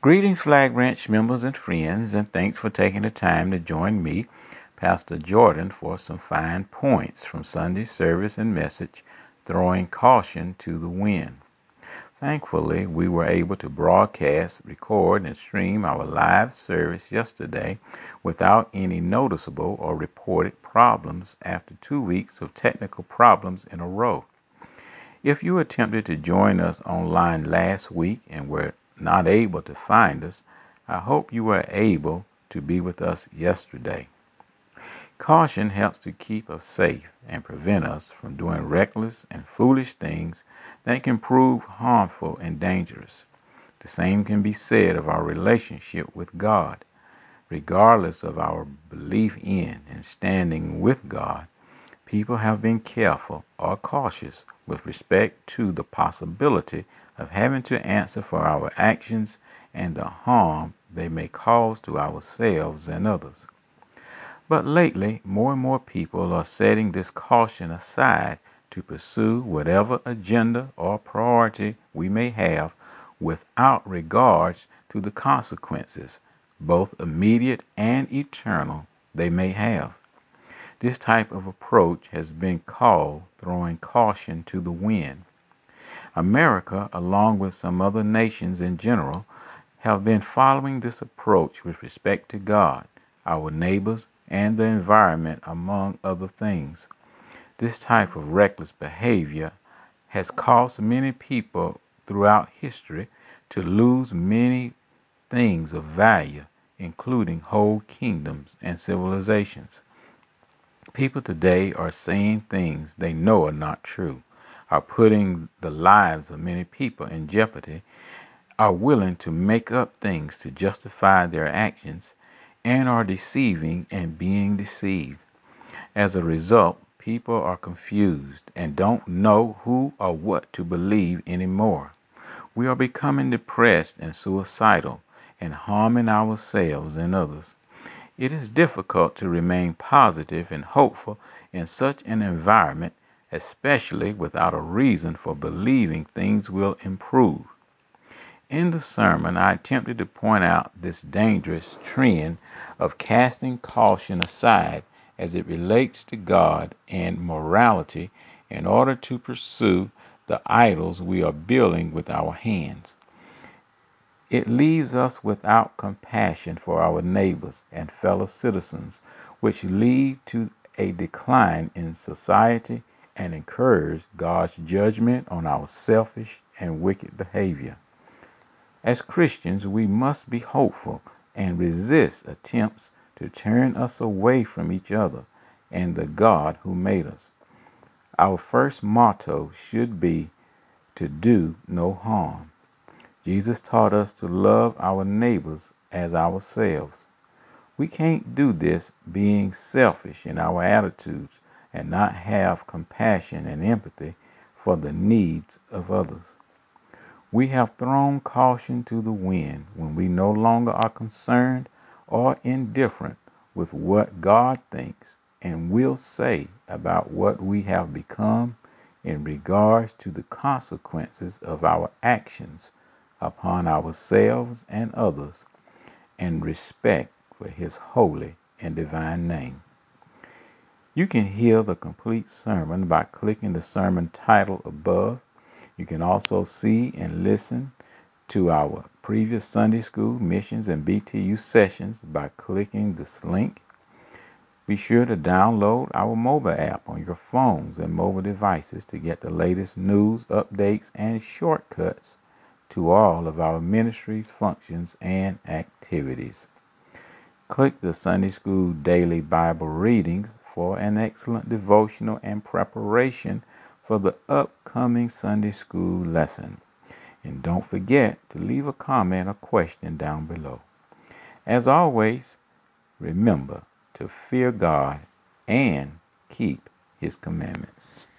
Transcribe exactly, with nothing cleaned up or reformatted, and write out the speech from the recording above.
Greetings, Flag Ranch members and friends, and thanks for taking the time to join me, Pastor Jordan, for some fine points from Sunday service and message, throwing caution to the wind. Thankfully, we were able to broadcast, record, and stream our live service yesterday without any noticeable or reported problems after two weeks of technical problems in a row. If you attempted to join us online last week and were not able to find us, I hope you were able to be with us yesterday. Caution helps to keep us safe and prevent us from doing reckless and foolish things that can prove harmful and dangerous. The same can be said of our relationship with God. Regardless of our belief in and standing with God, people have been careful or cautious with respect to the possibility of having to answer for our actions and the harm they may cause to ourselves and others. But lately, more and more people are setting this caution aside to pursue whatever agenda or priority we may have without regards to the consequences, both immediate and eternal, they may have. This type of approach has been called throwing caution to the wind. America, along with some other nations in general, have been following this approach with respect to God, our neighbors, and the environment, among other things. This type of reckless behavior has caused many people throughout history to lose many things of value, including whole kingdoms and civilizations. People today are saying things they know are not true, are putting the lives of many people in jeopardy, are willing to make up things to justify their actions, and are deceiving and being deceived. As a result, people are confused and don't know who or what to believe anymore. We are becoming depressed and suicidal and harming ourselves and others. It is difficult to remain positive and hopeful in such an environment, especially without a reason for believing things will improve. In the sermon, I attempted to point out this dangerous trend of casting caution aside as it relates to God and morality in order to pursue the idols we are building with our hands. It leaves us without compassion for our neighbors and fellow citizens, which lead to a decline in society and encourage God's judgment on our selfish and wicked behavior. As Christians, we must be hopeful and resist attempts to turn us away from each other and the God who made us. Our first motto should be to do no harm. Jesus taught us to love our neighbors as ourselves. We can't do this being selfish in our attitudes and not have compassion and empathy for the needs of others. We have thrown caution to the wind when we no longer are concerned or indifferent with what God thinks and will say about what we have become in regards to the consequences of our actions upon ourselves and others, and respect for His holy and divine name. You can hear the complete sermon by clicking the sermon title above. You can also see and listen to our previous Sunday School, Missions, and B T U sessions by clicking this link. Be sure to download our mobile app on your phones and mobile devices to get the latest news, updates, and shortcuts to all of our ministries, functions, and activities. Click the Sunday School Daily Bible Readings for an excellent devotional and preparation for the upcoming Sunday School lesson. And don't forget to leave a comment or question down below. As always, remember to fear God and keep His commandments.